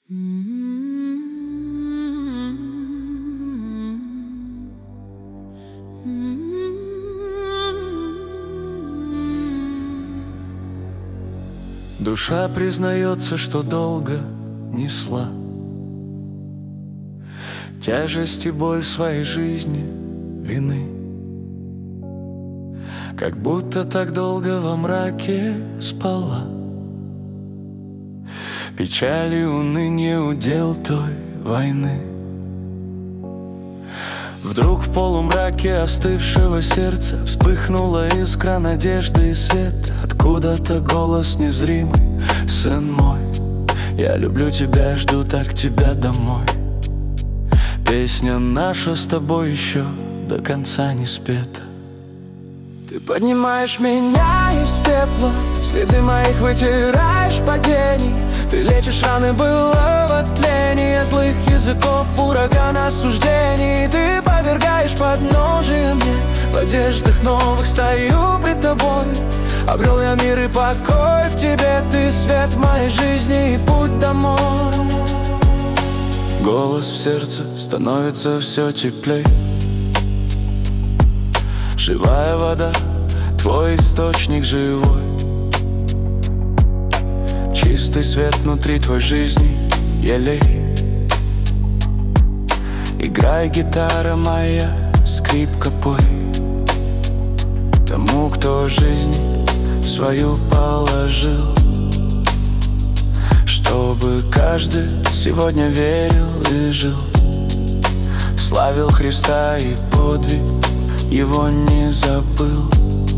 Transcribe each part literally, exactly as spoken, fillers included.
Душа признается, что долго несла тяжесть и боль своей жизни, вины. Как будто так долго во мраке спала. Печаль и уныние удел той войны. Вдруг в полумраке остывшего сердца вспыхнула искра надежды и света. Откуда-то голос незримый: сын мой, я люблю тебя, жду так тебя домой. Песня наша с тобой еще до конца не спета. Ты поднимаешь меня из пепла, следы моих вытираешь падений. Ты лечишь раны былого тления, злых языков, ураган осуждений. Ты повергаешь подножие мне, в одеждах новых стою пред тобой. Обрел я мир и покой в тебе, ты свет в моей жизни и путь домой. Голос в сердце становится все теплей. Живая вода, твой источник живой. Чистый свет внутри твоей жизни, елей. Играй, гитара моя, скрипка пой. Тому, кто жизнь свою положил, чтобы каждый сегодня верил и жил. Славил Христа и подвиг его не забыл.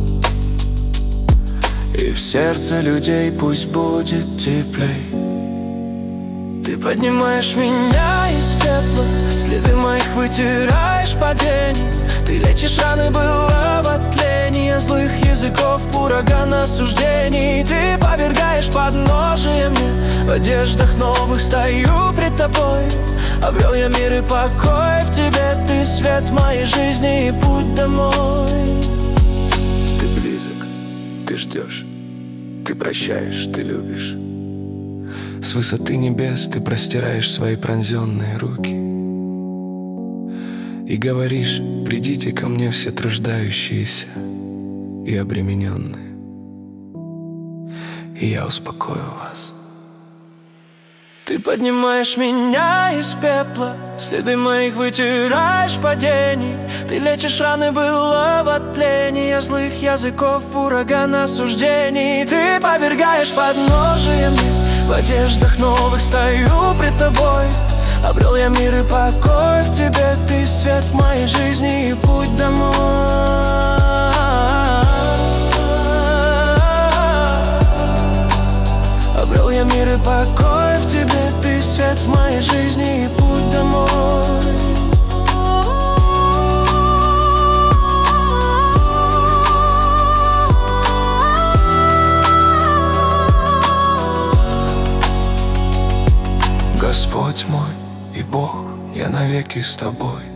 И в сердце людей пусть будет теплей. Ты поднимаешь меня из пепла, следы моих вытираешь падений. Ты лечишь раны былого тления, злых языков, ураган осуждений. Ты повергаешь подножие мне, в одеждах новых стою пред тобой. Обрел я мир и покой в тебе, ты свет моей жизни и путь домой. Ты близок, ты ждешь, ты прощаешь, ты любишь. С высоты небес ты простираешь свои пронзенные руки и говоришь: придите ко мне все труждающиеся и обремененные, и я успокою вас. Ты поднимаешь меня из пепла, следы моих вытираешь падений. Ты лечишь раны былого тления, злых языков, ураган осуждений. Ты повергаешь подножие мне, в одеждах новых стою пред тобой. Обрел я мир и покой в тебе, ты свет в моей жизни и путь домой. Обрел я мир и покой в тебе, ты свет в моей жизни и путь домой. Господь мой и Бог, я навеки с тобой.